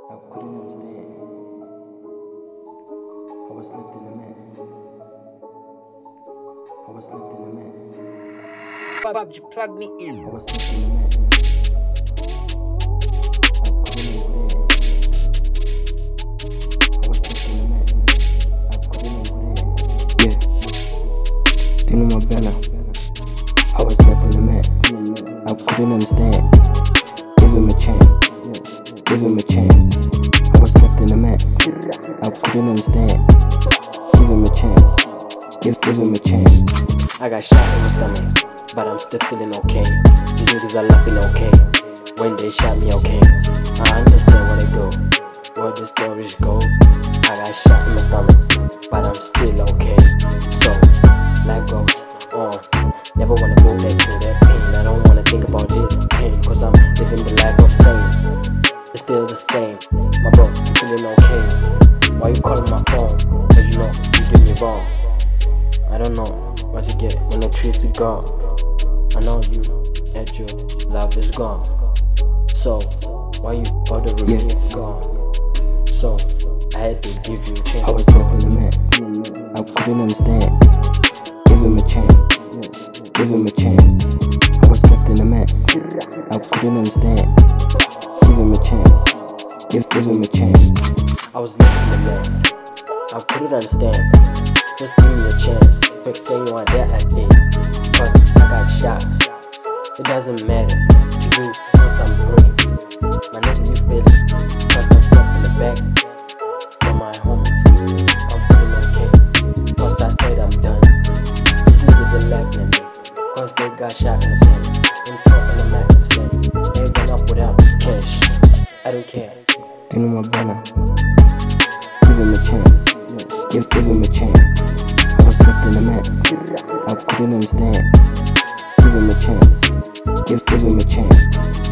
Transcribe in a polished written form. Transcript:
I couldn't understand. I was left in a mess. I was left in a mess. Bob, you plug me in. I was left in a mess. I couldn't understand. I was left in a mess. I couldn't understand. Yeah. Tino my Bella. I was left in a mess. I couldn't understand. Give him a chance. Give him a chance. I was left in a mess. I couldn't understand. Give him a chance. Give him a chance. I got shot in my stomach, but I'm still feeling okay. These niggas are laughing okay when they shot me okay. I understand where they go, where the stories go. I got shot in my stomach, but I'm still okay. So life goes on. Never wanna go back to that pain. I don't wanna think about this pain, cause I'm living the life of sane. It's still the same, my bro, I'm feeling okay. Why you calling my phone? Cause you know you did me wrong. I don't know what you get when the trees are gone. I know you and your love is gone. So why you bothering me? It's gone. So I had to give you a chance. I was left in a mess. I couldn't understand. Give him a chance. Give him a chance. I was left in a mess. I couldn't understand. Give him a chance. Give him a chance. I was left in a mess. I couldn't understand. Just give me a chance to explain you on that I did. Cause I got shot. It doesn't matter to you cause I'm free. My nigga, you feel it. Cause I'm stuck in the back for my homies. I'm feeling okay. Cause I said I'm done. These niggas are laughing at me. Cause they got shot in the back. And talking the Mac the same. They went up without cash. I don't care. Tino my Bella. Give him a chance. Give him a chance. I was left in a mess. I couldn't understand. Give him a chance. Give him a chance.